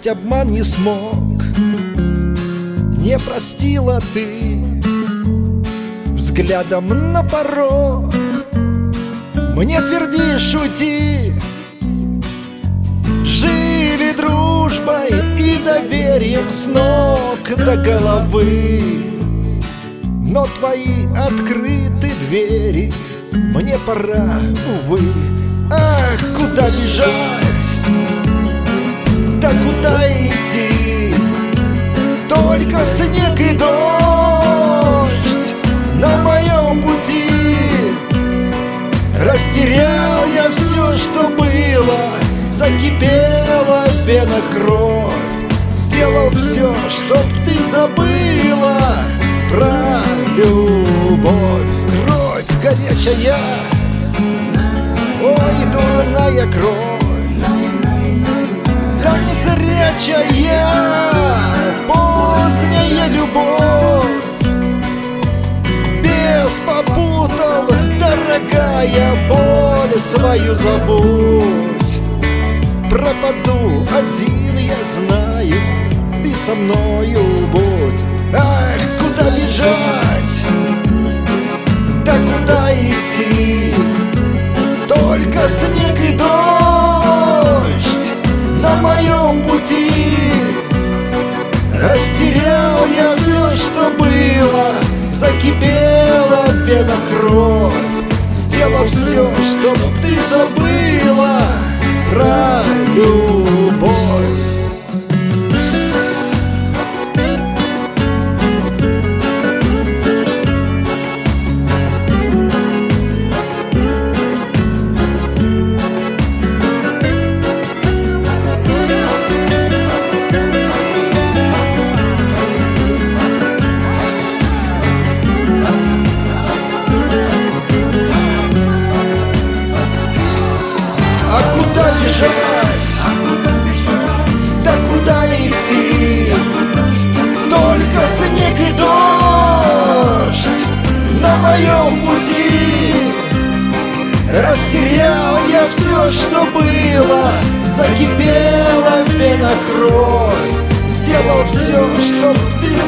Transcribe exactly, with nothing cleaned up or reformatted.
Простить обман не смог, не простила ты. Взглядом на порог мне твердишь уйти. Жили дружбой и доверием с ног до головы, но твои открыты двери, мне пора, увы. Ах, куда бежать, да куда идти? Только снег и дождь на моем пути. Растерял я все, что было, закипела пена, кровь. Сделал все, чтоб ты забыла про любовь. Кровь горячая, ой, дурная кровь, да не зрячая поздняя любовь. Бес попутал, дорогая, боль свою забудь. Пропаду один, я знаю, ты со мною будь. Ах, куда бежать, да куда идти? Только снег и дождь на моем пути. Растерял я все, что было, закипела пена, кровь. Сделал все, чтоб ты забыла про любовь. Да куда идти? Только снег и дождь на моем пути. Растерял я все, что было, закипела пена, кровь. Сделал все, чтоб ты